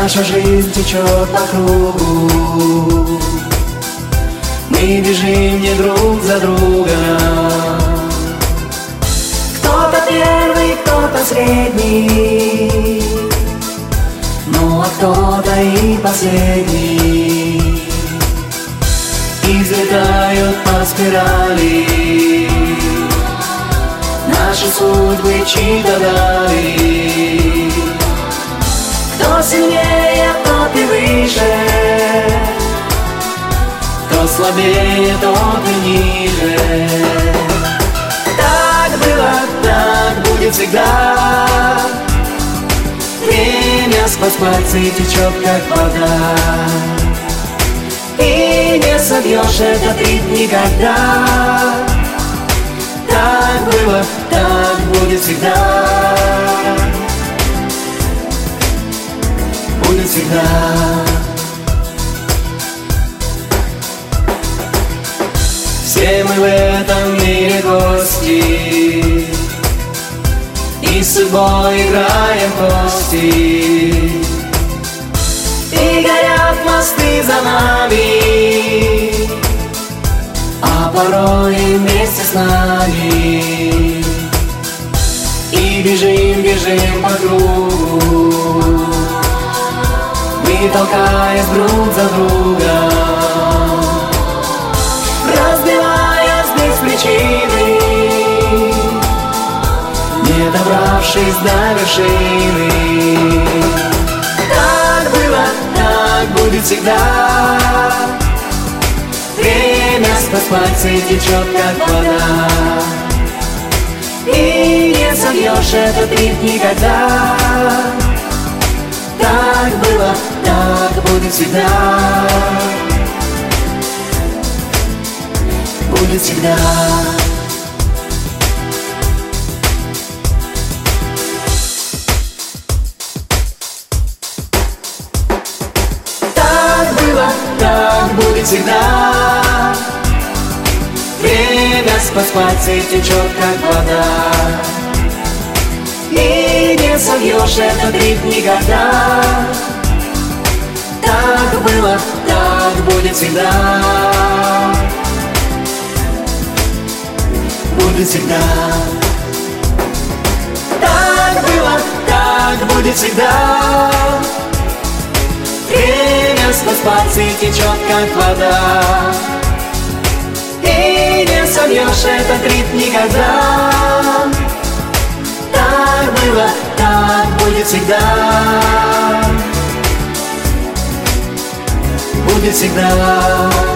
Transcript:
Наша жизнь течет по кругу, мы бежим не друг за другом. Кто-то первый, кто-то средний, ну а кто-то и последний. И взлетают по спирали наши судьбы чьи-то дали. Кто сильнее, тот и выше, кто слабее, тот и ниже. Так было, так будет всегда. Время сквозь пальцы течет, как вода, и не собьешь этот ритм никогда. Так было, так будет всегда. Будет всегда. Все мы в этом мире гости, и с судьбой играем в кости. И горят мосты за нами, а порой вместе с нами. И бежим, бежим по кругу, мы толкаясь друг за другом, разбивая здесь причины, не добравшись до вершины. Так было, так будет всегда. Время сквозь пальцы течет, как вода, и не собьешь этот ритм никогда. Так было, так будет всегда. Будет всегда. Так было, так будет всегда. Время сквозь пальцы течет, как вода, и не собьешь этот ритм никогда. Так было, так будет всегда. Будет всегда. Так было, так будет всегда. Время сквозь пальцы течет, как вода, и не собьешь этот ритм никогда. Так было, так будет всегда. Будет всегда.